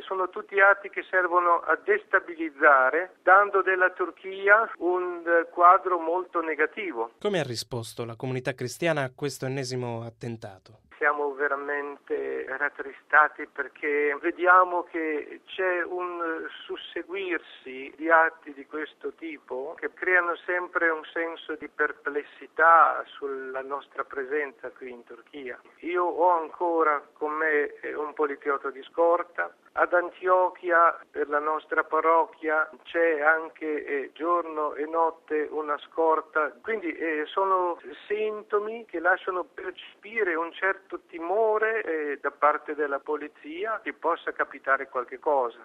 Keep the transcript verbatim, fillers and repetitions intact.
sono tutti atti che servono a destabilizzare, dando della Turchia un quadro molto negativo. Come ha risposto la comunità cristiana a questo ennesimo attentato? Siamo veramente rattristati perché vediamo che c'è un susseguirsi di atti di questo tipo che creano sempre un senso di perplessità sulla nostra presenza qui in Turchia. Io ho ancora con me un poliziotto di scorta. Ad Antiochia, per la nostra parrocchia, c'è anche eh, giorno e notte una scorta, quindi eh, sono sintomi che lasciano percepire un certo timore eh, da parte della polizia che possa capitare qualche cosa.